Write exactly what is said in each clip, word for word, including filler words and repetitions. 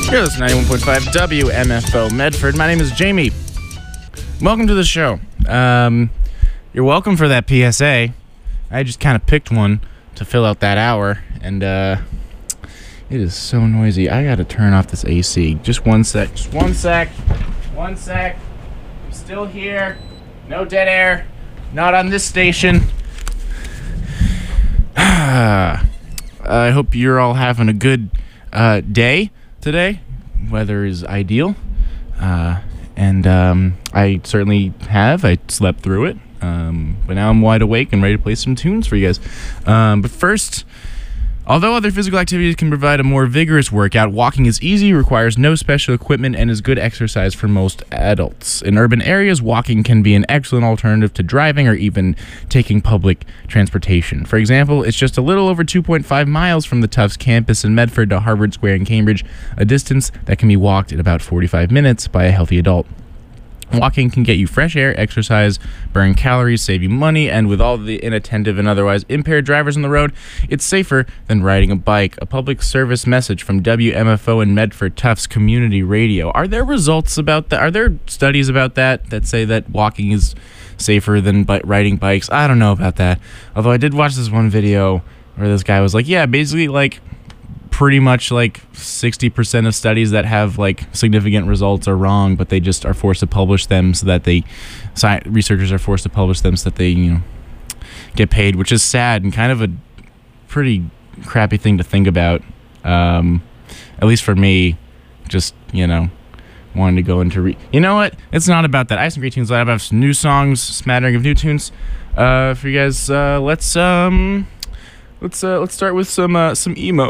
You're listening to ninety-one point five W M F O Medford. My name is Jamie. Welcome to the show. Um, you're welcome for that P S A. I just kind of picked one to fill out that hour, and uh, it is so noisy. I gotta turn off this A C. Just one sec. Just one sec. One sec. I'm still here. No dead air. Not on this station. I hope you're all having a good uh, day today. Weather is ideal, uh, and um, I certainly have. I slept through it, um, but now I'm wide awake and ready to play some tunes for you guys. Um, but first, although other physical activities can provide a more vigorous workout, walking is easy, requires no special equipment, and is good exercise for most adults. In urban areas, walking can be an excellent alternative to driving or even taking public transportation. For example, it's just a little over two point five miles from the Tufts campus in Medford to Harvard Square in Cambridge, a distance that can be walked in about forty-five minutes by a healthy adult. Walking can get you fresh air, exercise, burn calories, save you money, and with all the inattentive and otherwise impaired drivers on the road, it's safer than riding a bike. A public service message from W M F O and Medford Tufts Community Radio. Are there results about that? Are there studies about that that say that walking is safer than bi- riding bikes? I don't know about that. Although I did watch this one video where this guy was like, yeah, basically like pretty much like sixty percent of studies that have like significant results are wrong, but they just are forced to publish them so that they sci- researchers are forced to publish them so that they, you know, get paid, which is sad and kind of a pretty crappy thing to think about. Um, at least for me, just, you know, wanting to go into re- you know what? It's not about that. I have some great tunes. I have some new songs, smattering of new tunes uh, for you guys. Uh, let's um. Let's uh, let's start with some uh, some emo.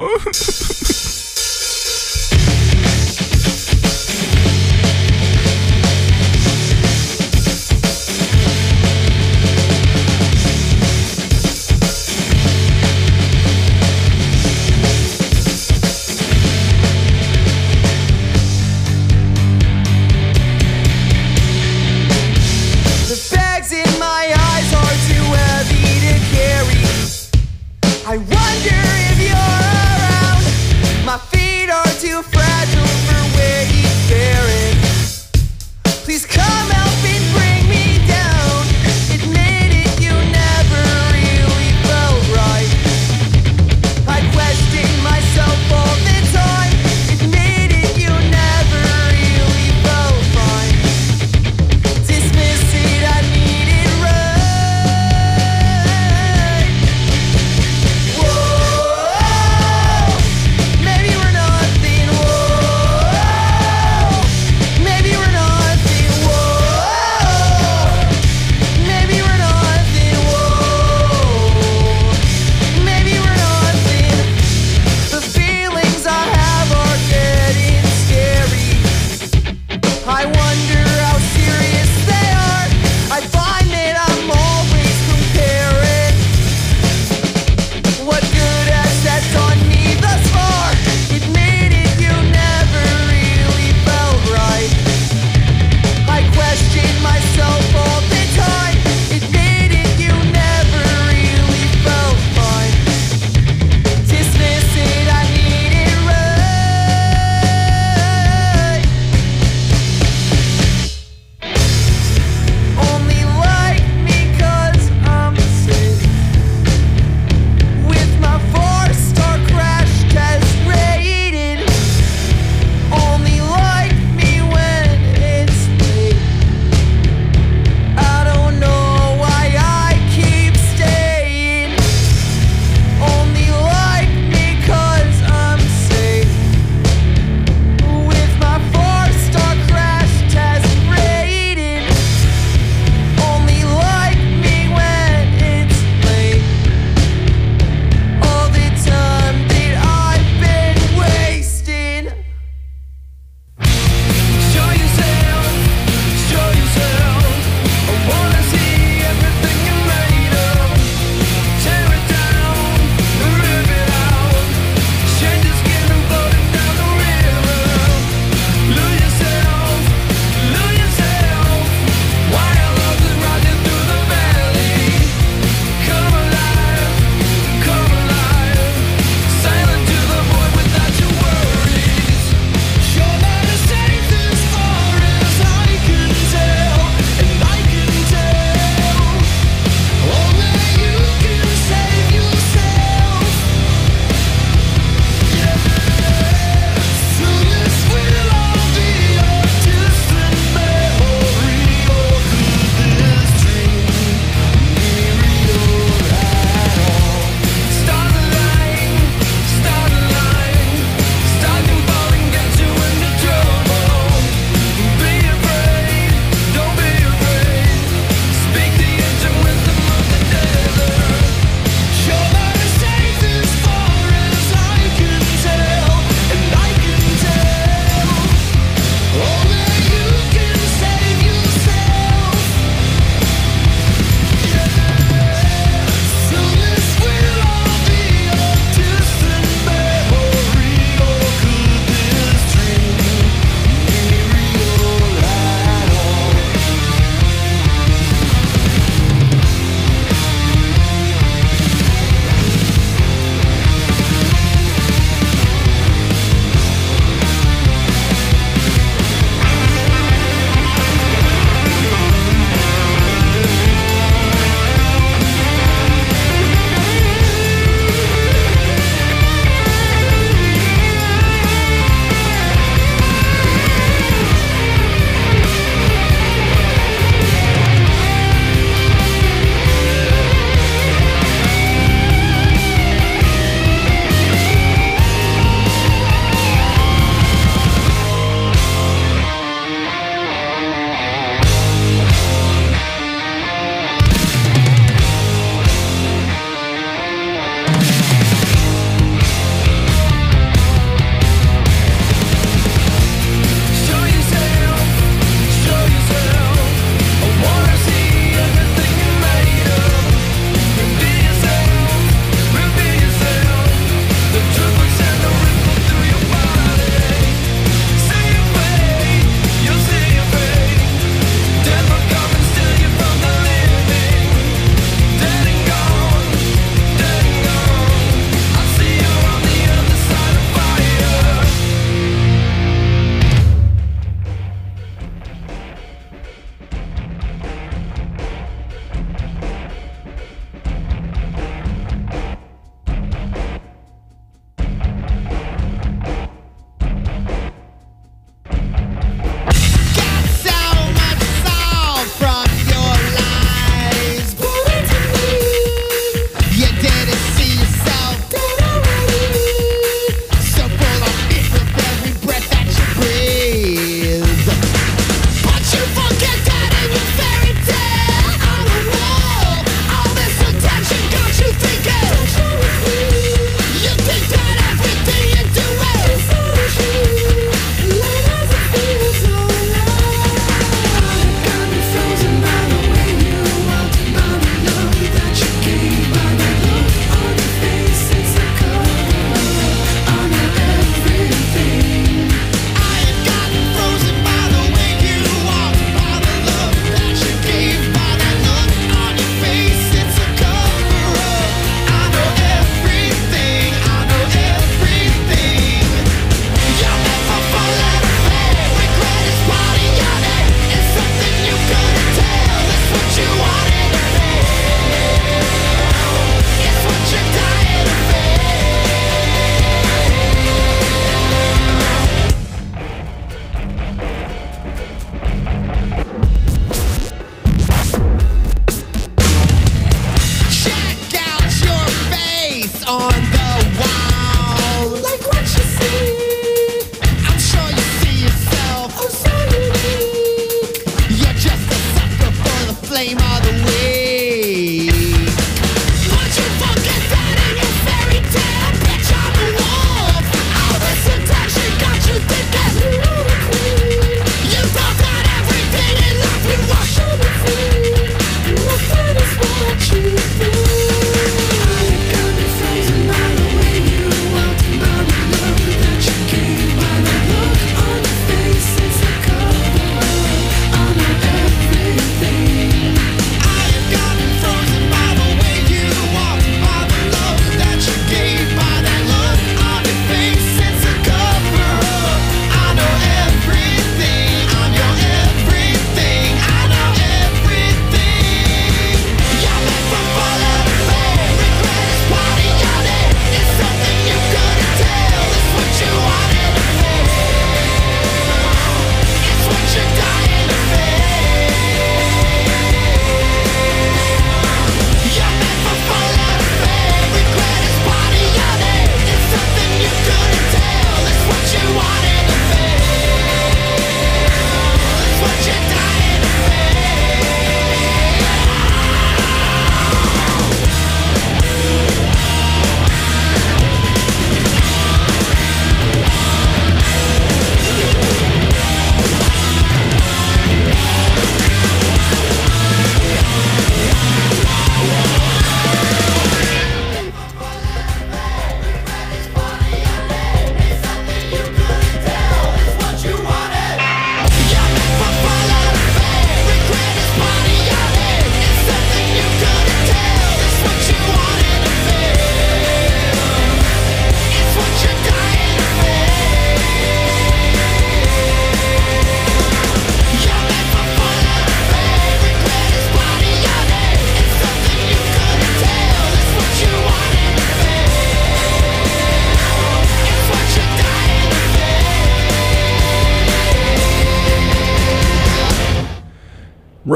The bags in my eyes are too heavy to carry. I wonder if you're around.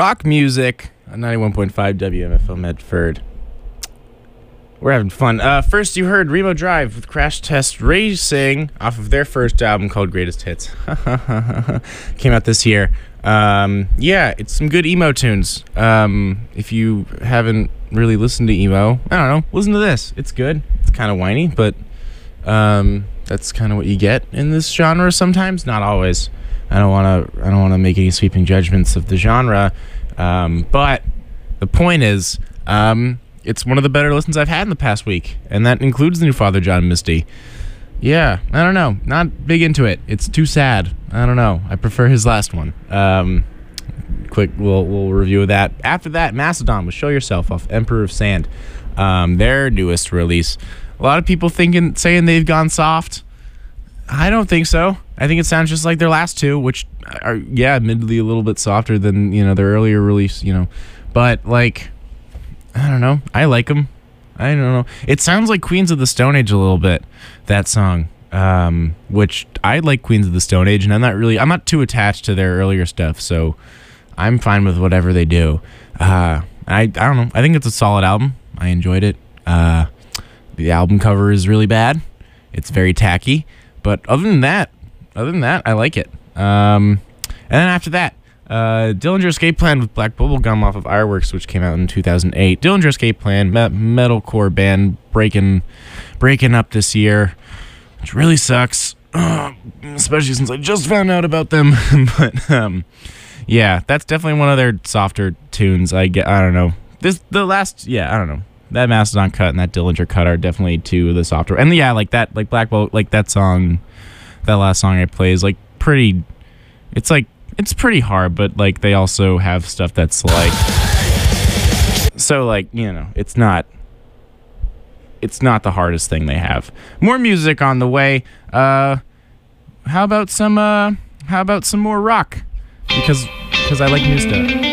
rock music on ninety-one point five W M F O Medford. We're having fun. Uh, first, you heard Remo Drive with Crash Test Racing off of their first album called Greatest Hits. Came out this year. Um, yeah, it's some good emo tunes. Um, if you haven't really listened to emo, I don't know, listen to this. It's good. It's kind of whiny, but um, that's kind of what you get in this genre sometimes. Not always. I don't want to. I don't want to make any sweeping judgments of the genre. Um, but the point is, um, it's one of the better listens I've had in the past week, and that includes the new Father John Misty. Yeah, I don't know. Not big into it. It's too sad. I don't know. I prefer his last one. Um, quick, we'll we'll review that. After that, Mastodon with Show Yourself off Emperor of Sand, um, their newest release. A lot of people thinking, saying they've gone soft. I don't think so. I think it sounds just like their last two, which are, yeah, admittedly a little bit softer than, you know, their earlier release, you know. But, like, I don't know. I like them. I don't know. It sounds like Queens of the Stone Age a little bit, that song, um, which I like Queens of the Stone Age, and I'm not really, I'm not too attached to their earlier stuff, so I'm fine with whatever they do. Uh, I, I don't know. I think it's a solid album. I enjoyed it. Uh, the album cover is really bad. It's very tacky. But other than that, other than that, I like it. Um, and then after that, uh, Dillinger Escape Plan with Black Bubblegum off of Ironworks, which came out in two thousand eight. Dillinger Escape Plan, me- metalcore band breaking, breaking up this year, which really sucks, uh, especially since I just found out about them. But um, yeah, that's definitely one of their softer tunes. I get, I don't know. This the last, yeah, I don't know. That Mastodon cut and that Dillinger cut are definitely two of the softer. And yeah, like that, like Black Bolt, like that song, that last song I play is like pretty. It's like it's pretty hard, but like they also have stuff that's like. So like you know, it's not. It's not the hardest thing they have. More music on the way. Uh, how about some? Uh, how about some more rock? Because because I like new stuff.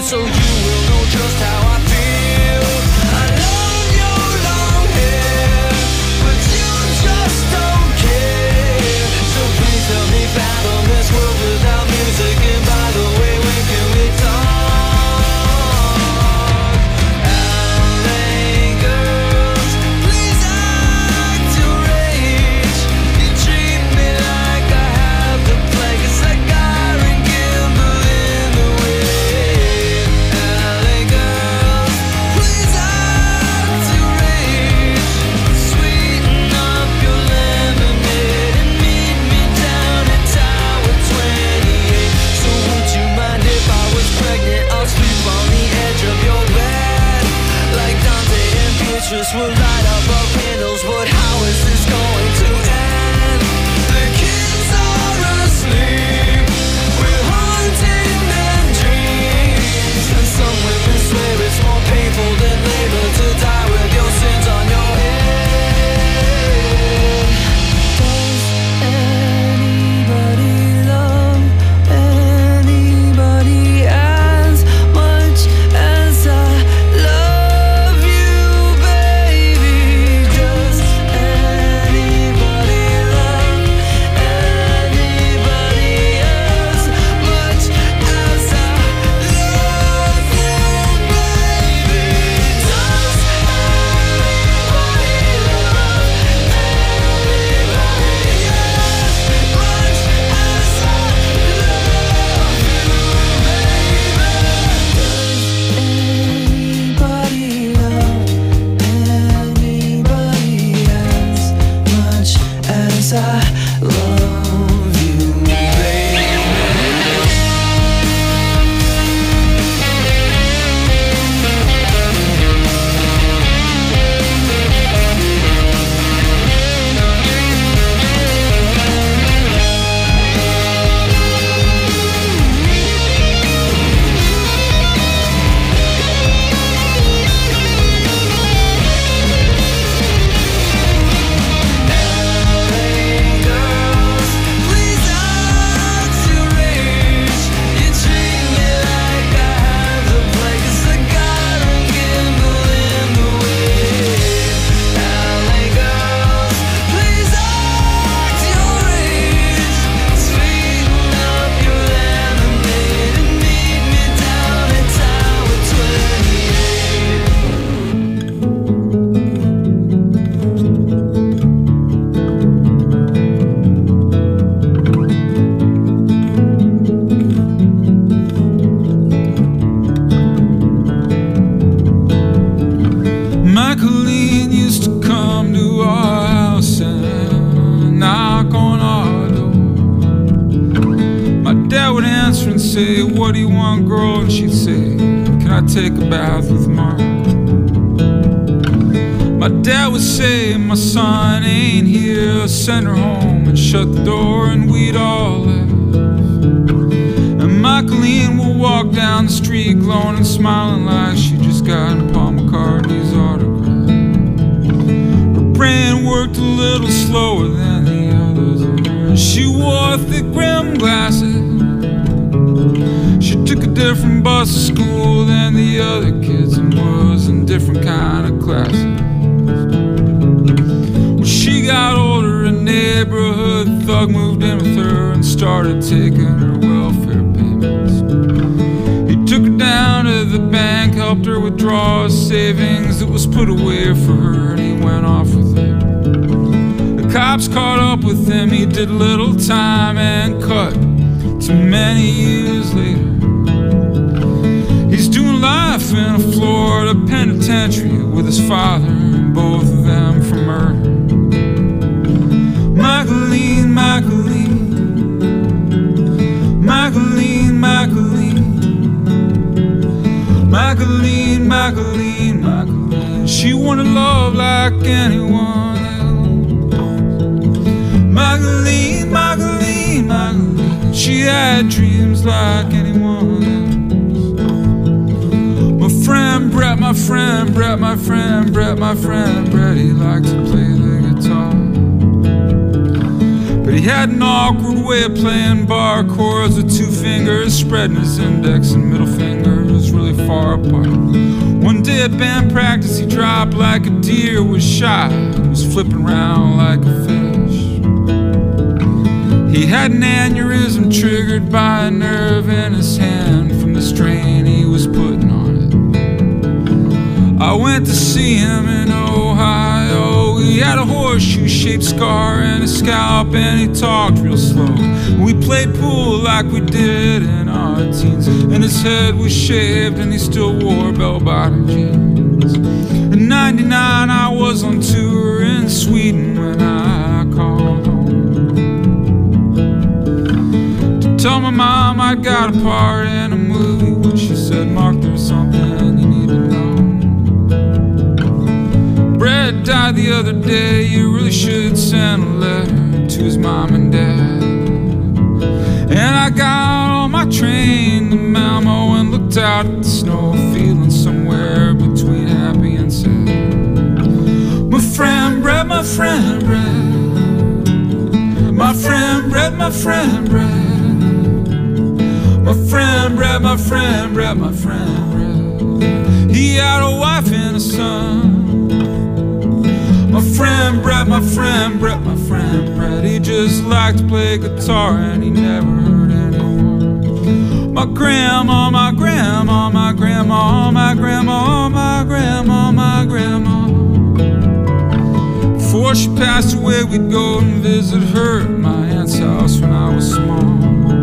so you will know just how I feel. I love your long hair, but you just don't care. So please help me fathom this world without music. And by the way, when can we talk? L A girls, please act your age. You treat me like I have the plague. It's like Iron Gimble in the wind. L A girls, please act your age. Sweeten up your lemonade and meet me down at Tower twenty-eight. So would you mind if I was pregnant? I'll sleep on the edge of your bed, like Dante and Beatrice will light up our candles. But how is this going to end? The kids are asleep, we're haunting their dreams. And some women swear it's more painful than labor to die with your sins on your head. Does anybody love anybody as much as I love you, baby? Does anybody love anybody as much as I love you, baby? Does anybody love anybody as much as I love you, baby? Does anybody love anybody as much as I love you, baby? Girls, please act your age. You treat me like I have the plague. It's like Iron Gimble in the wind. L A girls, please act your age. Sweeten up your lemonade and meet me down at Tower twenty-eight. Michaeline used to come to our house and knock on our door. My dad would answer and say, "What do you want, girl?" And she'd say, "Can I take a bath with Mark?" My dad would say, "My son ain't here, send her home," and shut the door and we'd all laugh. And Michaeline will walk down the street glowing and smiling like she just got Paul McCartney's autograph. Her brain worked a little slower than the others. She wore thick rimmed glasses. She took a different bus to school than the other kids and was in different kind of classes. When she got older, a neighborhood thug moved in with her and started taking her welfare payments. He took her down to the bank, helped her withdraw a savings that was put away for her, and he went off with it. The cops caught up with him, he did little time and cut to many years later. He's doing life in a Florida penitentiary with his father, and both of them for murder. Michaeline, Michaeline, Michaeline, Michaeline, Michaeline, Michaeline, Michaeline. She wanted love like anyone else. Michaeline, Michaeline, Michaeline. She had dreams like anyone else. My friend Brett, my friend Brett, my friend Brett, my friend Brett, he liked to play the guitar. But he had an awkward way of playing bar chords with two fingers, spreading his index and middle fingers really far apart. One day at band practice, he dropped like a deer, was shot, was flipping around like a fish. He had an aneurysm triggered by a nerve in his hand from the strain he was putting on it. I went to see him in Ohio. He had a horseshoe-shaped scar in his scalp and he talked real slow. We played pool like we did in our teens, and his head was shaved and he still wore bell-bottom jeans. In ninety-nine I was on tour in Sweden when I called home to tell my mom I got a part in a movie. When she said, "Mark, there's something you need to know. Brett died the other day, you really should send a letter to his mom and dad." And I got on my train to Malmo and looked out at the snow, feeling somewhere between happy and sad. My friend Brett, my friend Brett, my friend Brett, my friend Brett, my friend Brett, my friend Brett, my friend Brett. He had a wife and a son. My friend Brett, my friend Brett, my friend Brett. He just liked to play guitar and he never hurt anyone. My grandma, my grandma, my grandma, my grandma, my grandma, my grandma. Before she passed away, we'd go and visit her at my aunt's house when I was small.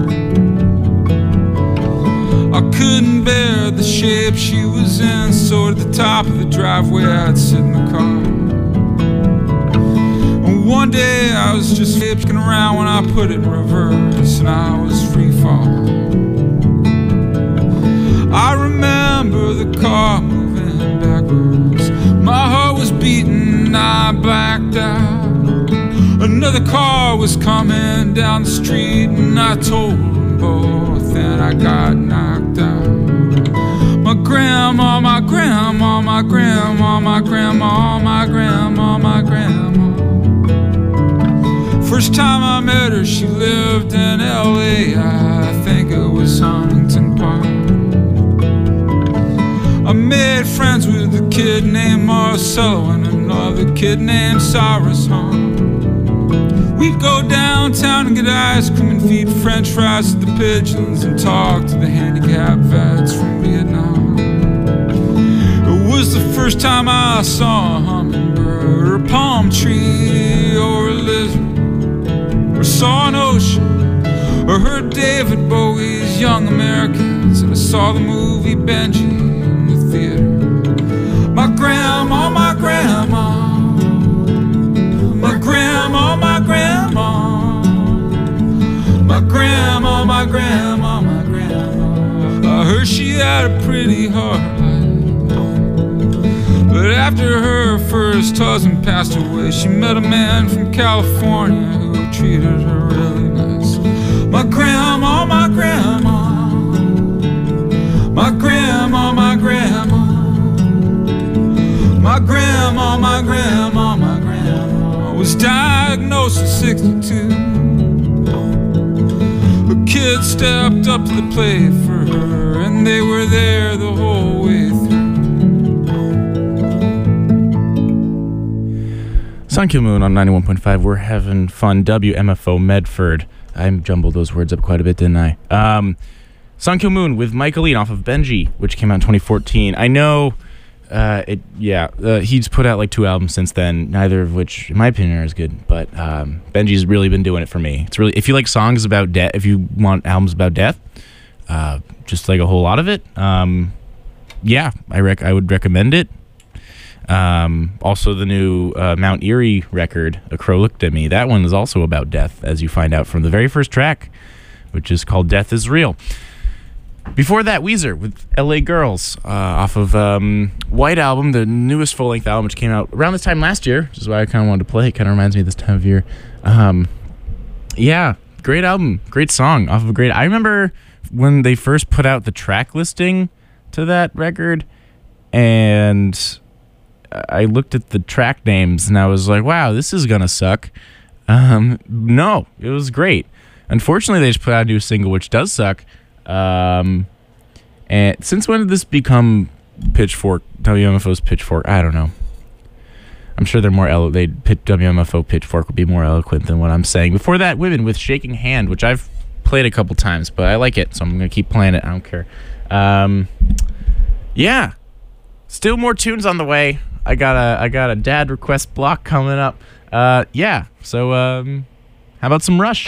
I couldn't bear the shape she was in, so at the top of the driveway I'd sit in the car. One day I was just looking around when I put it in reverse and I was free falling. I remember the car moving backwards. My heart was beating and I blacked out. Another car was coming down the street and I told them both and I got knocked out. My grandma, my grandma, my grandma, my grandma, my grandma, my grandma. First time I met her, she lived in L A, I think it was Huntington Park. I made friends with a kid named Marcelo and another kid named Cyrus Hahn. We'd go downtown and get ice cream and feed french fries to the pigeons and talk to the handicapped vets from Vietnam. It was the first time I saw a hummingbird or a palm tree or a lizard, or saw an ocean, or heard David Bowie's Young Americans, and I saw the movie Benji in the theater. My grandma, my grandma, my grandma, my grandma, my grandma, my grandma, my grandma. I heard she had a pretty hard life, but after her first husband passed away, she met a man from California who treated her really nice. My grandma, my grandma, my grandma, my grandma, my grandma, my grandma, my grandma was diagnosed at sixty-two. Her kids stepped up to the plate for her, and they were there the whole way through. Sun Kil Moon on ninety-one point five. We're having fun. W M F O Medford. I jumbled those words up quite a bit, didn't I? Um, Sun Kil Moon with Michaeline off of Benji, which came out in twenty fourteen. I know, uh, it. Yeah, uh, he's put out like two albums since then, neither of which, in my opinion, are as good. But um, Benji's really been doing it for me. It's really, if you like songs about death, if you want albums about death, uh, just like a whole lot of it. Um, yeah, I rec- I would recommend it. Um, also the new uh, Mount Erie record, A Crow Looked at Me. That one is also about death, as you find out from the very first track, which is called Death is Real. Before that, Weezer with L A Girls, uh, off of um, White Album, the newest full-length album, which came out around this time last year, which is why I kind of wanted to play. It kind of reminds me of this time of year. Um, yeah, great album, great song, off of a great... I remember when they first put out the track listing to that record, and I looked at the track names and I was like, wow, this is gonna suck. Um, no, it was great. Unfortunately, they just put out a new single, which does suck. Um, And since when did this become Pitchfork, W M F O's Pitchfork? I don't know. I'm sure they're more elo- they W M F O Pitchfork would be more eloquent than what I'm saying. Before that, Women with Shaking Hand, which I've played a couple times, but I like it, so I'm gonna keep playing it. I don't care. Um, yeah, still more tunes on the way. I got a I got a dad request block coming up. Uh, yeah, so um, how about some Rush?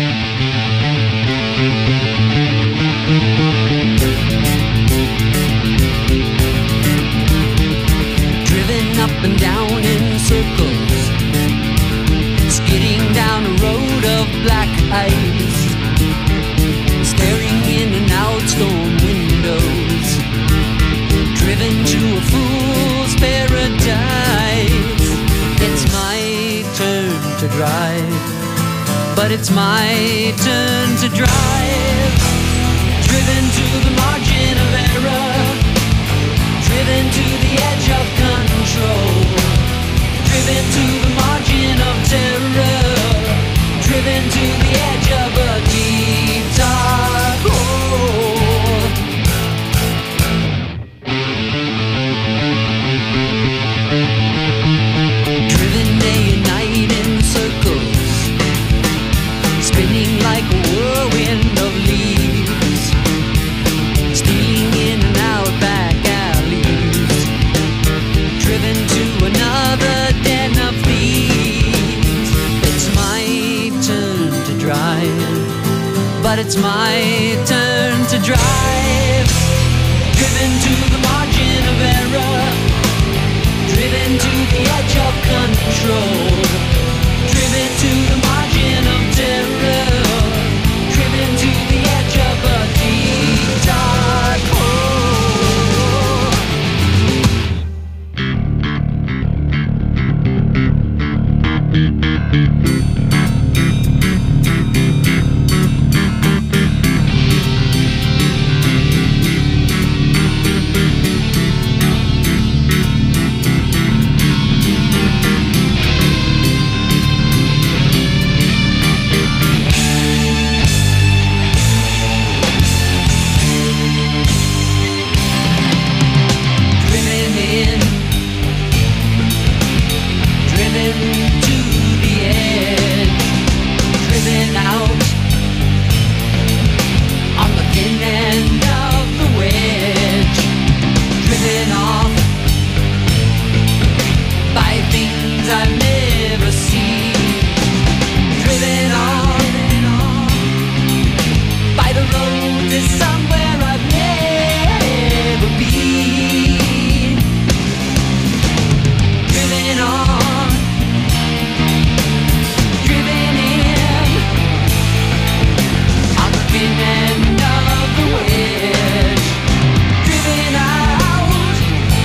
Driven up and down in circles, skidding down a road of black ice, staring in and out storm windows, driven to a fool's paradise. It's my turn to drive, but it's my turn to drive. Driven to the margin of error, driven to the edge of control, driven to the margin of terror, driven to the edge of a deep dark hole. Driven day and night in circles, spinning like a whirlwind of leaves, stealing in and out back alleys, driven to another den of thieves. It's my turn to drive, but it's my turn to drive. Driven to the margin of error, driven to the edge of control, driven to the margin of terror, driven to the edge of a deep dark hole. Driven in, driven to the edge, driven out on the thin end of the wedge, driven off by things I've never seen, driven on by the road to somewhere I've never been, driven on, driven in on the thin end of the wedge, driven out,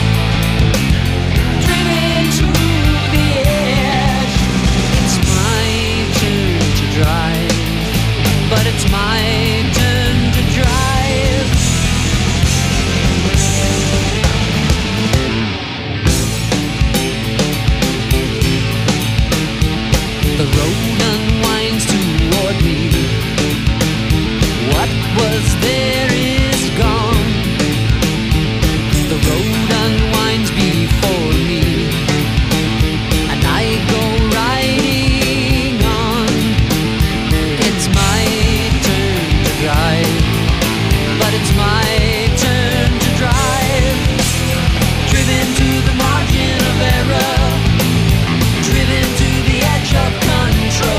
driven to the edge. It's my turn to drive, but it's my turn to drive. The road unwinds toward me. What was there is gone. The road unwinds before me, and I go riding on. It's my turn to drive, but it's my turn to drive. Driven to the margin of error, driven to the edge of control,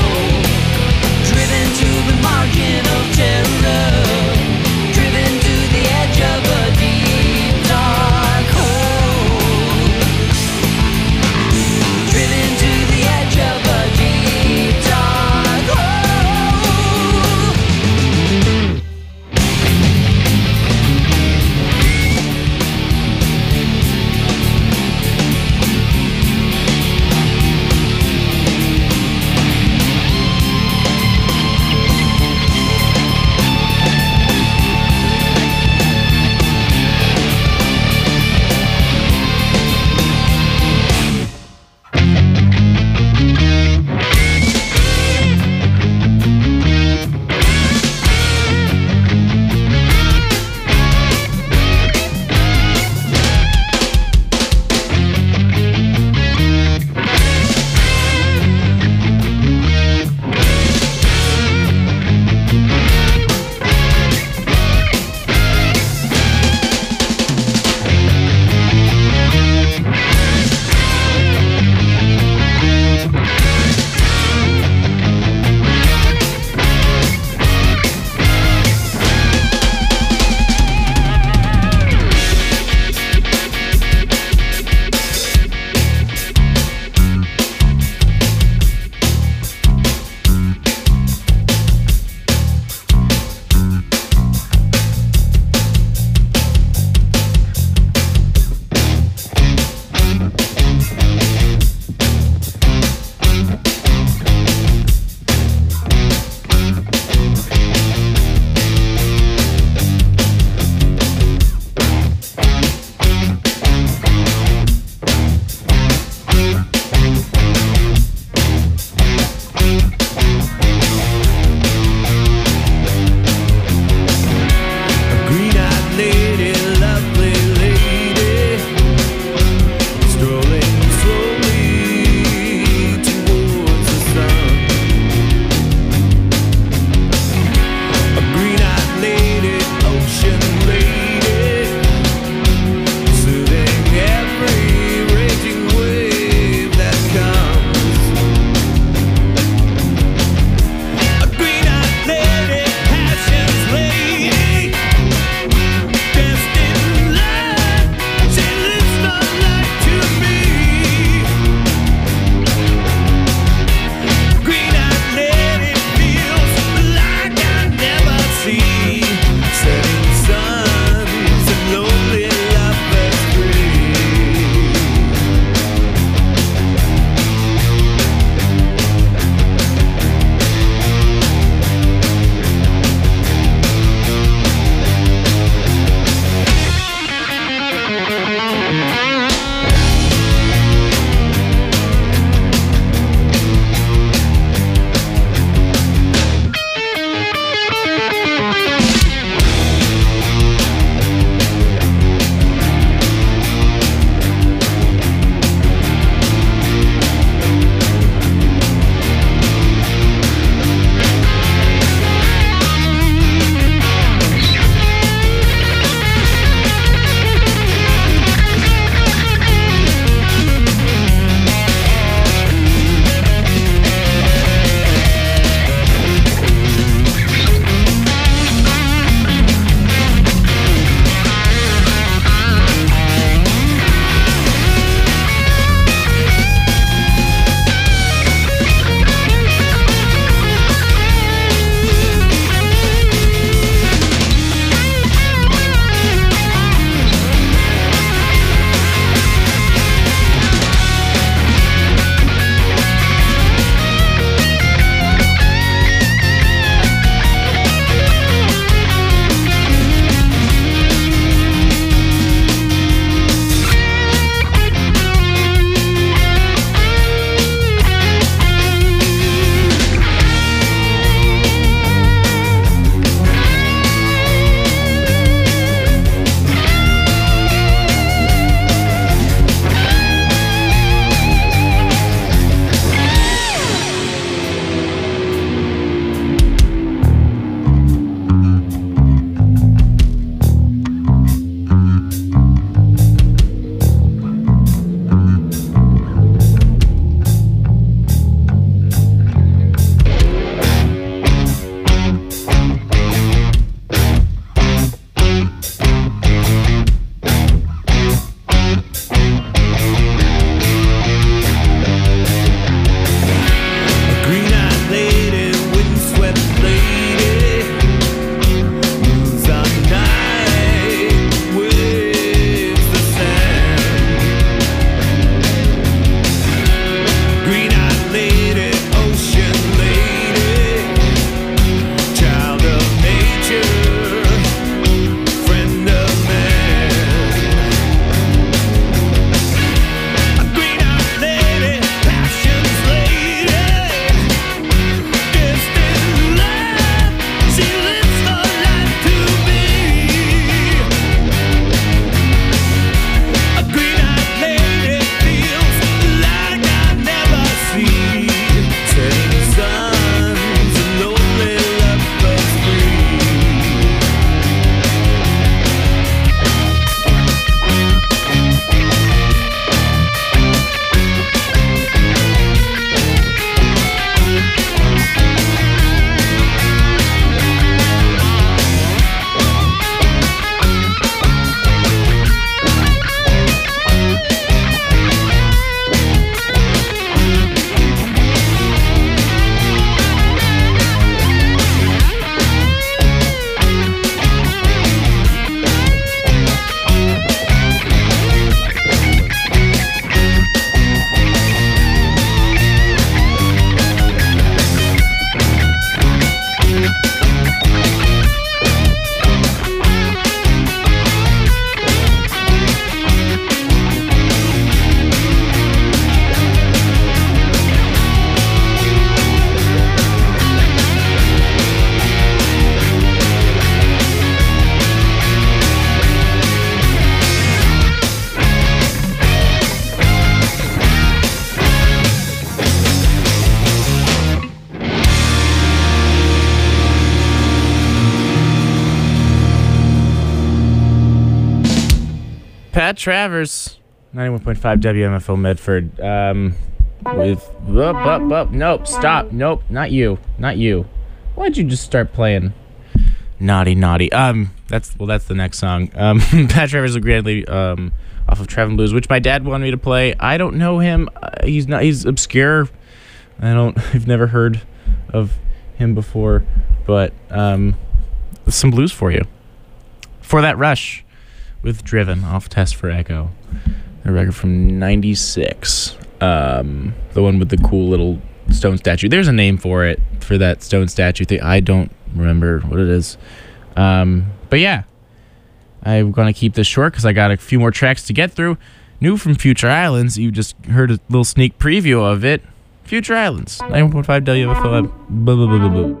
Pat Travers, ninety-one point five W M F O Medford. Um, with up, up, up. Nope, stop. Nope, not you, not you. Why'd you just start playing? Naughty, naughty. Um, that's well, that's the next song. Um, Pat Travers Grandly, um, off of Traveling Blues, which my dad wanted me to play. I don't know him. Uh, he's not. He's obscure. I don't. I've never heard of him before, but um, some blues for you. For That Rush, with Driven off Test for Echo, a record from ninety-six. Um, the one with the cool little stone statue. There's a name for it, for that stone statue thing. I don't remember what it is. Um, but yeah, I'm going to keep this short because I got a few more tracks to get through. New from Future Islands. You just heard a little sneak preview of it. Future Islands, ninety-one point five W F O. Blah, blah, blah, blah, blah.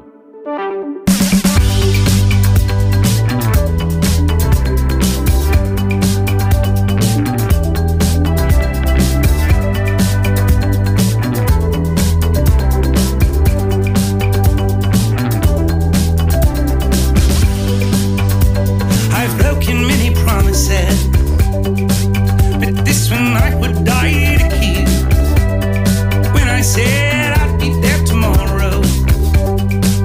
I've broken many promises, but this one I would die to keep. When I said I'd be there tomorrow,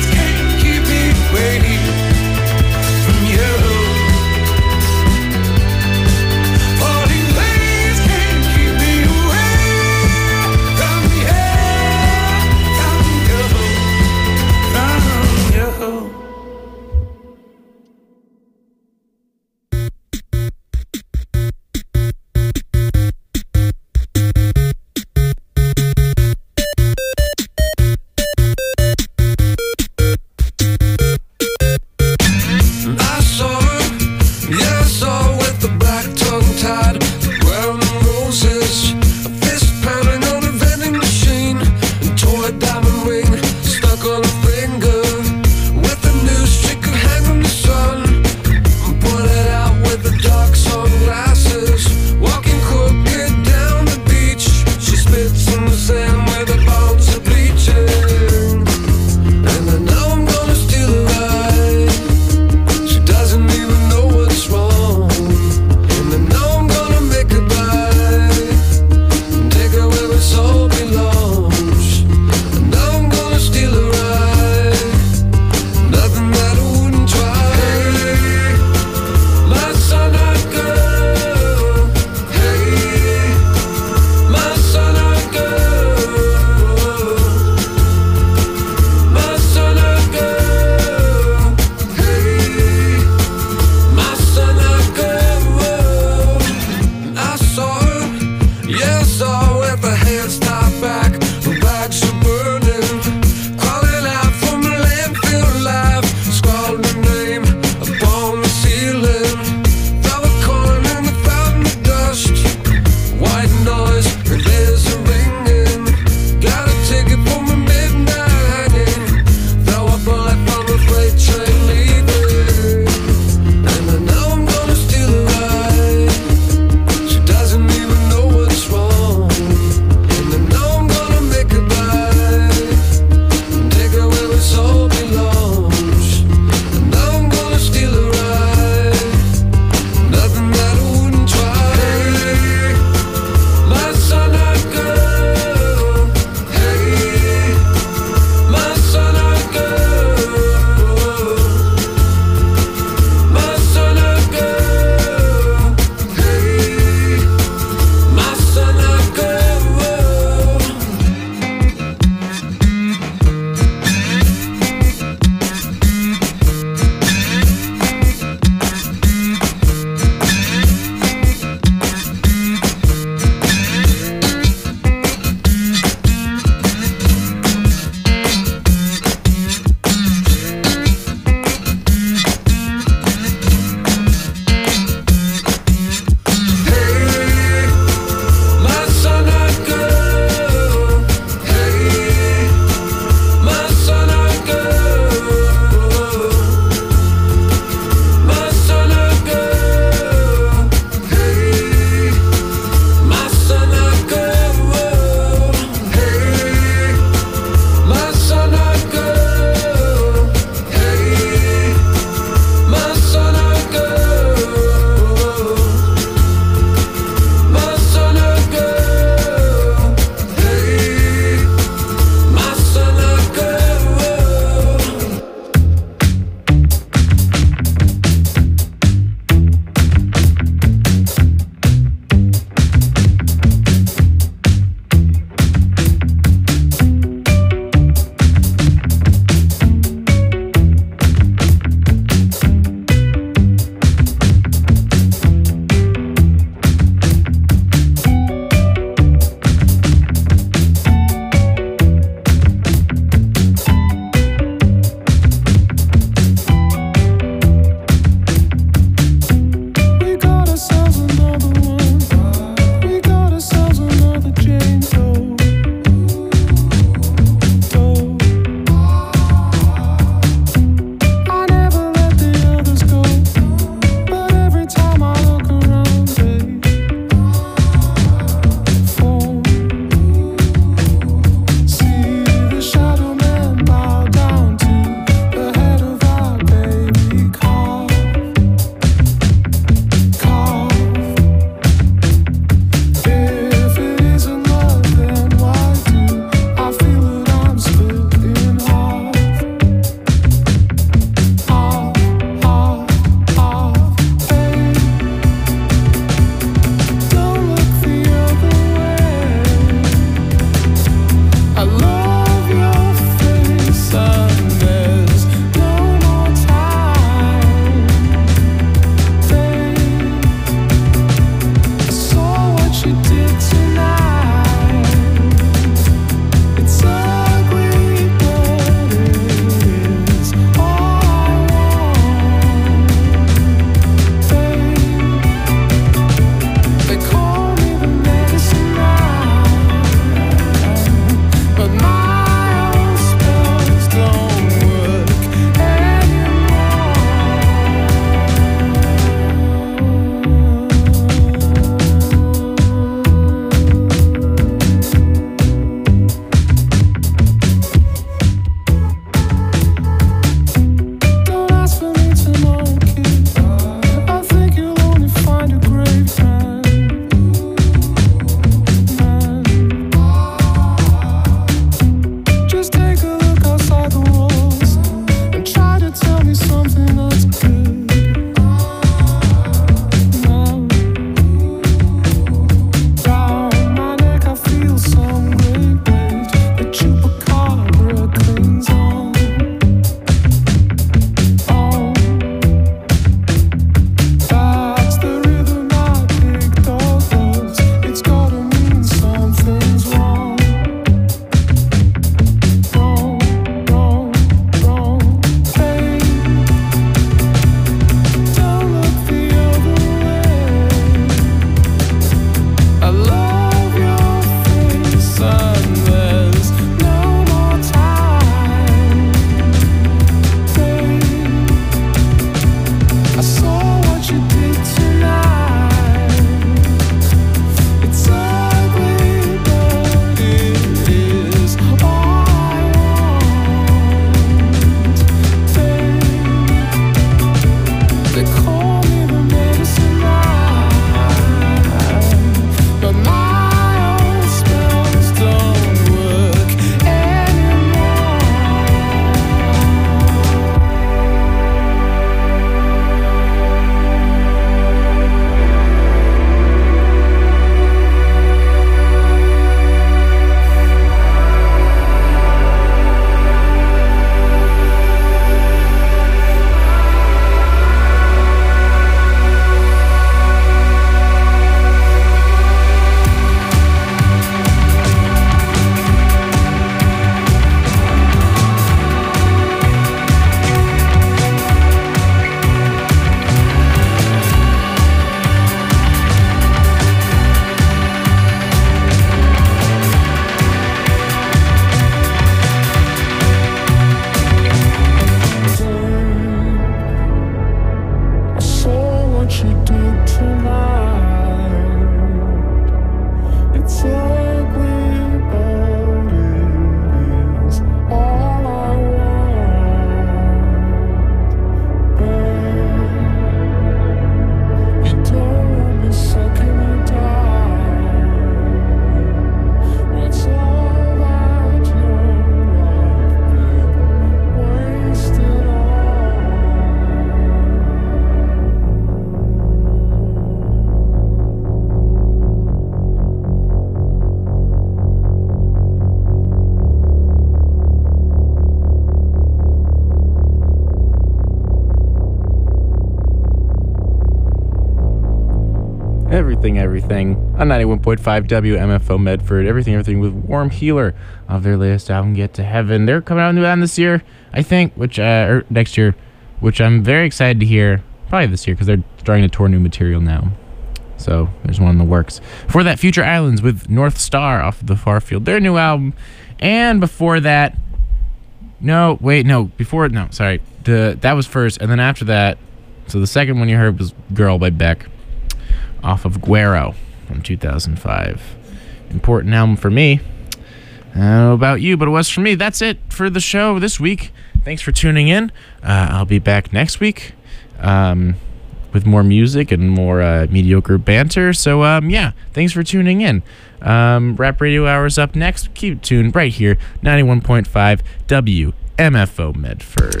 everything, everything on ninety-one point five W M F O Medford. Everything, everything with Warm Healer of their latest album, Get to Heaven. They're coming out with a new album this year, I think, which, uh, or next year, which I'm very excited to hear. Probably this year, because they're starting to tour new material now. So there's one in the works. Before that, Future Islands with North Star off of the Far Field, their new album. And before that, no, wait, no, before, no, sorry. The, that was first, and then after that, so the second one you heard was Girl by Beck off of Guero from two thousand five. Important album for me. I don't know about you, but it was for me. That's it for the show this week. Thanks for tuning in. Uh, I'll be back next week. Um... with more music and more uh, mediocre banter. So, um, yeah, thanks for tuning in. Um, Rap Radio Hour's up next. Keep tuned right here, ninety-one point five W M F O Medford.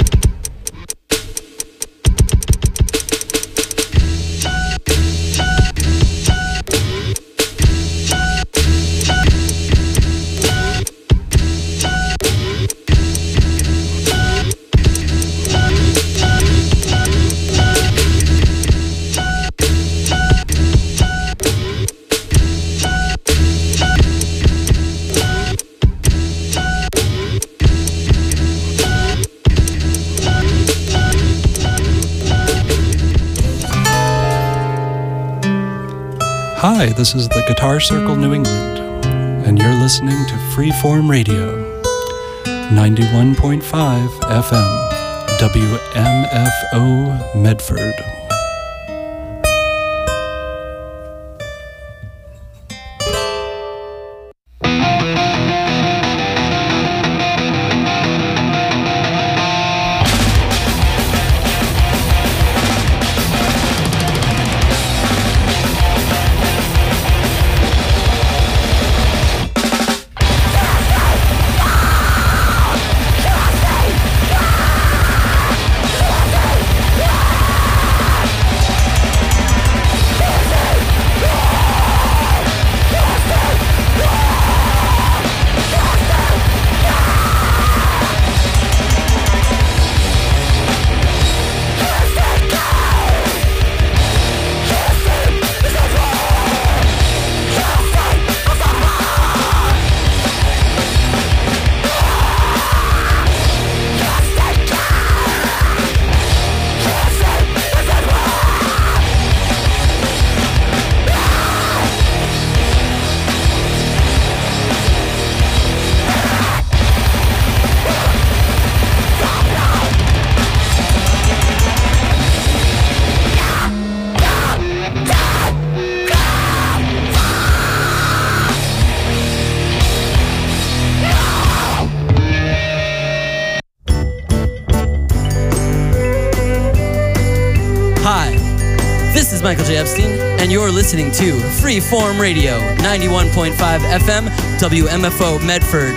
Hi, this is the Guitar Circle New England, and you're listening to Freeform Radio, ninety-one point five F M, W M F O Medford. Michael J. Epstein, and you're listening to Freeform Radio, ninety-one point five F M, W M F O Medford.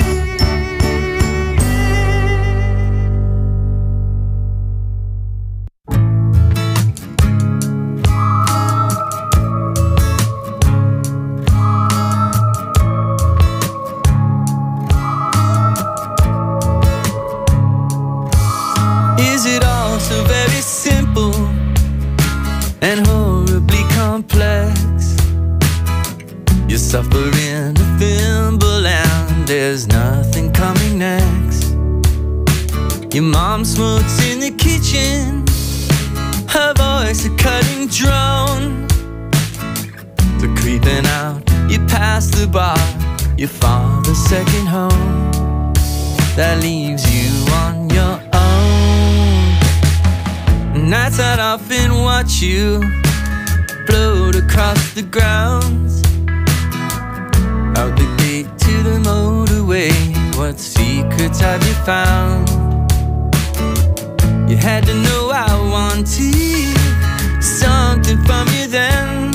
Is it all so very simple and horribly complex? You're suffering a thimble and there's nothing coming next. Your mom smokes in the kitchen, her voice a cutting drone. So creeping out, you pass the bar, your father's second home. That leaves you on your own. Nights I'd often watch you float across the grounds, out the gate to the motorway. What secrets have you found? You had to know I wanted something from you then.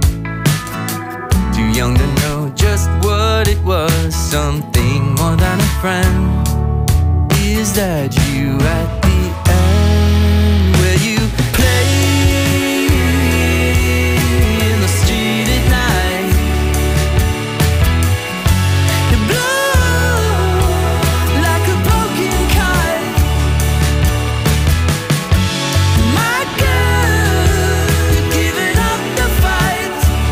Too young to know just what it was, something more than a friend. Is that you at the end, where you play in the street at night? You blow like a broken kite. My girl, you're giving up the fight.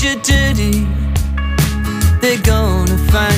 you dirty.